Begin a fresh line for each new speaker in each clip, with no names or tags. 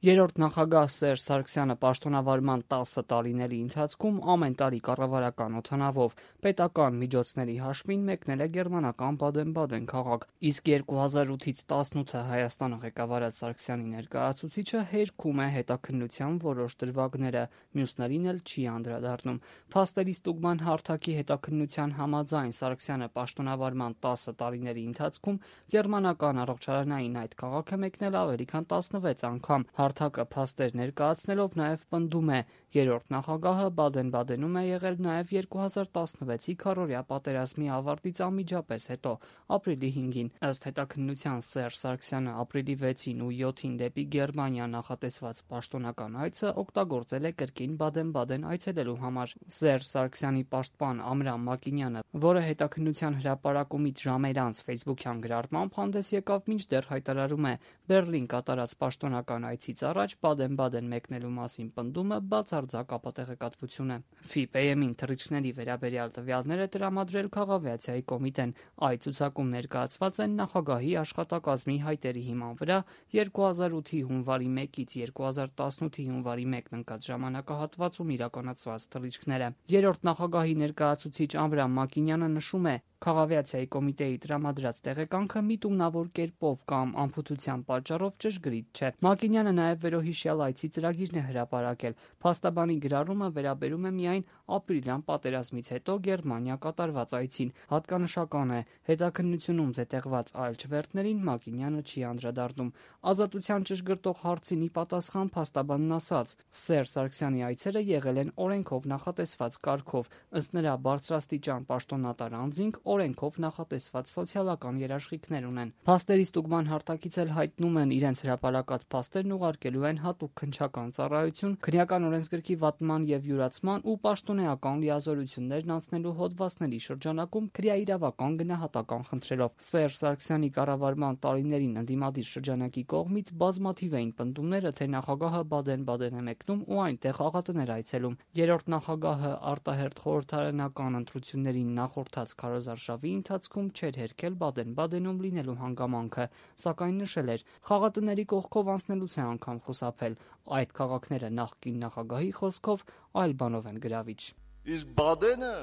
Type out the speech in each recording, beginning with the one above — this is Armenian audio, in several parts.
Երրորդ նախագահ Սերժ Սարգսյանը պաշտոնավարման 10 տարիների ընթացքում ամեն տարի կառավարական օդանավով պետական միջոցների հաշվին մեկնել է գերմանական Բադեն-Բադեն քաղաք, իսկ 2008-ից 18-ը Հայաստանը ղեկավարած Սարգսյանի ներկայացուցիչը հերքում է հետաքննության որոշ դրվագները, մյուսներին էլ չի անդրադառնում։ Փաստերի ստուգման հարթակի հետաքննության համաձայն Սարգսյանը պաշտոնավարման 10 տարիների ընթացքում գերմանական առողջարանային այդ քաղաք է մեկնել ավելի քան 16 անգամ։ Հարթակը փաստեր ներկայացնելով նաև պնդում է, երրորդ նախագահը Բադեն-Բադենում է եղել նաև 2016-ի քառօրյա պատերազմի ավարտից անմիջապես հետո, ապրիլի 5-ին։ Ըստ հետաքննության Սերժ Սարգսյանը ապրիլի 6-ին ու 7-ին դեպի Գերմանիա նախատեսված պաշտոնական այցը օգտագործել է կրկին Բադեն-Բադեն այցելելու համար։ Սերժ Սարգսյանի պաշտպան Ամրամ Մակինյանը, որը հետաքննության հրապարակումից ժամեր անց ֆեյսբուքյան գրառմամբ հանդես եկավ, մինչդեռ հայտարարում է Բեռլին կատարած պաշտոնական այցից առաջ Բադեն-Բադեն մեկնելու մասին պնդումը բացարձակ ապատեղեկատվություն է։ ՖԻՊԵՄ-ին թռիչքների վերաբերյալ տվյալներ է տրամադրել Քաղավիացիայի կոմիտեն։ Այդ ցուցակում ներկայացված են նախագահի աշխատակազմի հայտերի հիման վրա 2008-ի հունվարի 1-ից 2018-ի հունվարի 1-ն ընկած ժամանակահատվածում իրականացված թռիչքները։ Երրորդ նախագահի ներկայացուցիչ Ամրամ Մակինյանը նշում է, Քաղավիացիայի կոմիտեի տրամադրած տեղեկանքը միտումնավոր կերպով կամ անփութության պատճառով ճշգրիտ չէ։ Մակինյանը նաև վերոհիշյալ այցի ծրագիրն է հրապարակել։ Փաստաբանի գրառումը վերաբերում է միայն ապրիլյան պատերազմից հետո Գերմանիա կատարված այցին։ Հատկանշական է, հետաքննությունում զետեղված այլ չվերթներին Մակինյանը չի անդրադառնում։ Ազատության ճշգրտող հարցին ի պատասխան փաստաբանն ասաց. Սերժ Սարգսյանի այցերը եղել են օրենքով նախատեսված կարգով, ըստ նրա բարձրաստիճան պաշտոնատար անձինք օրենքով նախատեսված սոցիալական երաշխիքներ ունեն։ Փաստերի ստուգման հարթակից էլ հայտնում են իրենց հրապարակած փաստերն ուղարկելու են հատուկ քննչական ծառայություն, քրեական օրենսգրքի վատնման եւ յուրացման ու պաշտոնեական լիազորություններն անցնելու հոդվածների շրջանակում քրեաիրավական գնահատական խնդրելով։ Սերժ Սարգսյանի կառավարման տարիներին ընդդիմադիր շրջանակի կողմից բազմաթիվ էին պնդումները, թե նախագահը Բադեն-Բադեն է մեկնում ու այնտեղ աղատներ այցելում։ Երրորդ նախագահը արտահերթ խորհրդարանական ընտրություններին նախորդած քարոզարշավի ընթացքում չէր հերքել Բադեն-Բադենում լինելու հանգամանքը, սակայն նշել էր, խաղատների կողքով անցնելուց է անգամ խուսափել։ Այդ քաղաքները նախկին նախագահի խոսքով այլ բանով են գրավիչ։
Իսկ Բադենը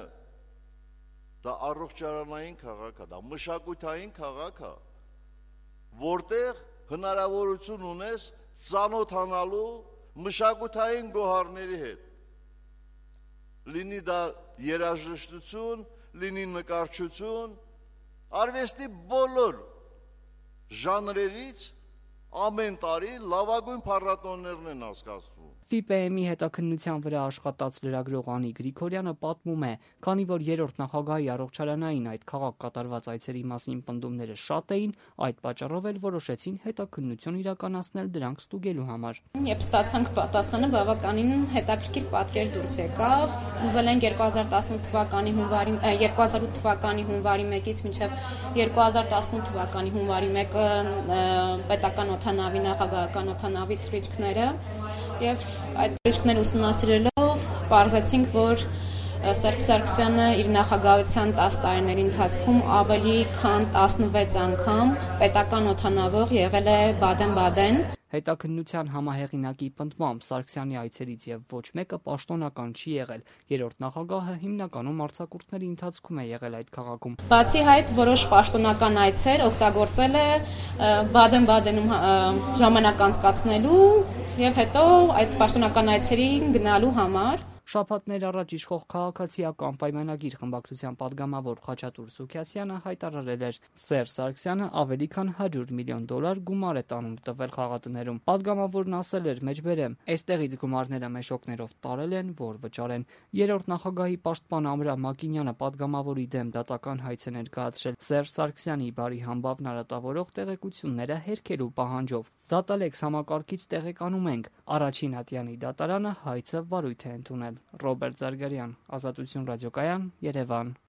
դա առողջարանային քաղաք է, դա մշակութային քաղաք է, որտեղ հնարավորություն ունես ծանոթանալու մշակութային գոհարների հետ։ Լինի դա երաժշտություն, լինի նկարչություն, արվեստի բոլոր ժանրերից ամեն տարի լավագույն փառատոներն են անցկացվում։
ՖԻՊԵՄ-ի հետաքննության վրա աշխատած լրագրող Անի Գրիգորյանը պատմում է, քանի որ երրորդ նախագահի առողջարանային այդ քաղաք կատարված այցերի մասին պնդումները շատ էին, այդ պատճառով էլ որոշեցին հետաքննություն իրականացնել դրանք ստուգելու համար։
Երբ ստացանք պատասխանը, բավականին հետաքրքիր պատկեր դուրս եկավ։ Ուզել ենք 2008 թվականի հունվարի 1-ից մինչև 2018 թվականի հունվարի 1-ը պետական օդանավի նախագահական օդանավի թռիչքները եւ այդ թռիչքները ուսումնասիրելով պարզեցինք, որ Սերժ Սարգսյանը իր նախագահության 10 տարիների ընթացքում ավելի քան 16 անգամ պետական օդանավով եղել է Բադեն-Բադեն։
Հետաքննության համահեղինակի պնդմամբ Սարգսյանի այցերից եւ ոչ մեկը պաշտոնական չի եղել։ Երրորդ նախագահը հիմնականում արձակուրդների ընթացքում է եղել այդ քաղաքում։
Բացի այդ, որոշ պաշտոնական այցեր օգտագործել է Բադեն-Բադենում ժամանակ անցկացնելու եւ հետո այդ պաշտոնական այցերին գնալու համար։
Շաբաթներ առաջ իշխող քաղաքացիական պայմանագիր խմբակցության падգամավոր Խաչատուր Սուքիասյանը հայտարարել էր, Սերժ Սարգսյանը ավելի քան $100 միլիոն գումար է տանում տվել խաղատներում։ Падգամավորն ասել էր, մեջբերեմ, այստեղից գումարները մեշոկներով տարել են, որ վճարեն։ Երրորդ նախագահի պաշտպան Ամրամ Մակինյանը падգամավորի դեմ դատական հայց է ներկայացրել Սերժ Սարգսյանի բարի համբավն արատավորող տեղեկությունները հերքելու պահանջով։ Դատալեքս համակարգից տեղեկանում ենք, առաջին ատյանի դատարանը հայցը վարույթ է ընդունել։ Ռոբերտ Զարգարյան, Ազատություն ռադիոկայան, Երևան։